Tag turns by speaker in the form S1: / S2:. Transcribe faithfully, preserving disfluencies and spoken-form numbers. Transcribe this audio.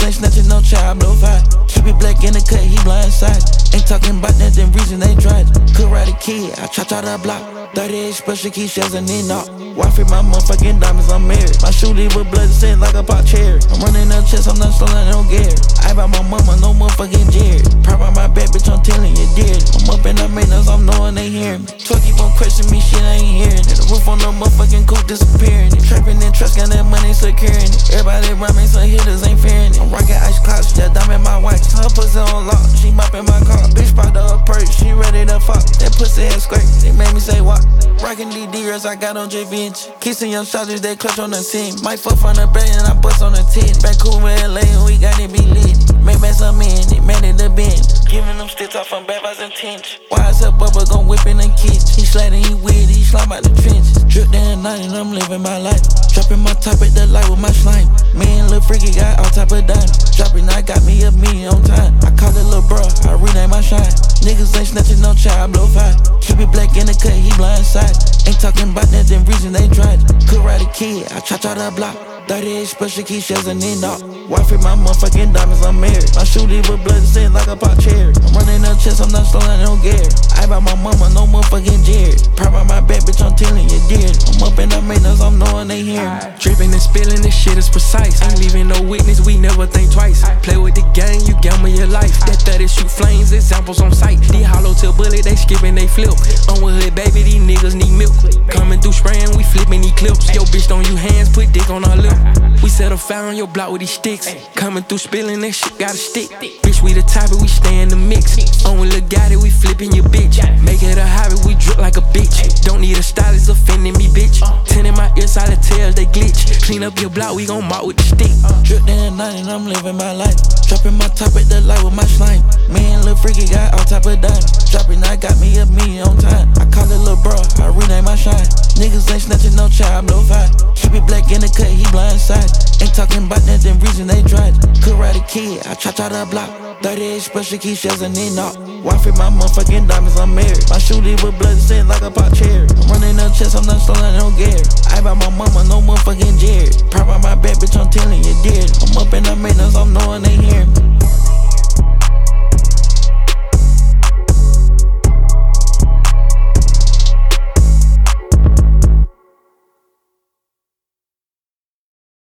S1: ain't snatching no child, blow fire. Keep it black in the cut, he blindside. Ain't talking about nothing, reason they tried. Could ride a kid, I chopped out the block. thirty-eight special key shells and then knock. Wife my motherfucking diamonds, I'm married. My shoe leave with blood scent like a pop cherry. I'm running up chest, I'm not slowing, I don't care. I buy my mama, no motherfucking Jerry. Proud by my bad bitch, I'm telling you, dear. I'm up in the maintenance, I'm knowing they hearing me. Truck keep on questioning me, shit, I ain't hearing it. The roof on the motherfucking coupe disappearing it. Trapping and trust, got that money securing it. Everybody rhyming, some hitters ain't fearing it. I'm rocking ice clocks, just diamond my watch. Her pussy on lock, she mopping my car. Bitch spot her purse, she ready to fuck. That pussy had scrape, they made me say what? Rockin' D D-R's, I got on J V inch. Kissing young shotters, they clutch on the team. Might fuck from the back and I bust on the tit. Back cool with L A and we got it be lit. Make back some in, it man in the bin. Giving them sticks off from bad vibes and tinge. Why is her bubba gon' whip in the kitchen? He sliding, he weird, he slime out the trenches. Drip down night and I'm living my life. Dropping my top at the light with my slime. Me and Lil Freaky got all type of diamonds. Dropping, I got me a million on time. I call it Lil Bro, I rename my shine. Niggas ain't snatching no child, blow fire. Keep it black in the cut, he blindside. Ain't talking about nothing, reason they tried. Could ride a kid, I chopped out the block. thirty-eight special key shells and then knock. Wife my motherfucking diamonds, I'm married. My shoe leave with blood scent like a pop cherry. I'm running up chest, I'm not slowing, I don't care. I buy my mama, no motherfucking Jerry. Proud by my bad bitch, I'm telling you, dear. I'm up in the maintenance, I'm knowing they hear me.
S2: Dripping and spilling, this shit is precise. Ain't leaving no witness, we never think twice. Play with the gang, you gamble your life. That thirty shoot flames, examples on sight. These hollow till bullet, they skipping, they flip. On with hood, baby, these niggas need milk. Coming through spraying, we flipping these clips. Yo, bitch, don't use hands, put dick on her lip. We set a fire on your block with these sticks. Coming through spilling, that shit got a stick. Bitch, we the type of we stay in the mix. On with Lil Gotti, we flipping your bitch. Make it a hobby, we drip like a bitch. Don't need a stylist offending me, bitch. Ten in my ear, solid tails, they glitch. Clean up your block, we gon' mop with the stick.
S1: Drip down night and I'm living my life. Dropping my top at the light with my slime. Me and Lil Freaky got all type of diamonds. Dropping, I got me a million on time. I call it Lil Bro, I rename my shine. Niggas ain't snatching no child, blow fire. Keep it black in the cut, he blindside. Ain't talking about nothing, reason they tried. Could ride a kid, I chopped out the block. thirty-eight special key shells and then knock. Wife my motherfucking diamonds, I'm married. My shoe leave with blood scent like a pop cherry. I'm running up chest, I'm not slowing, I don't care. I buy my mama, no motherfucking Jerry. Proud by my bad bitch, I'm telling you, dear. I'm up in the maintenance, I'm knowing they hear me.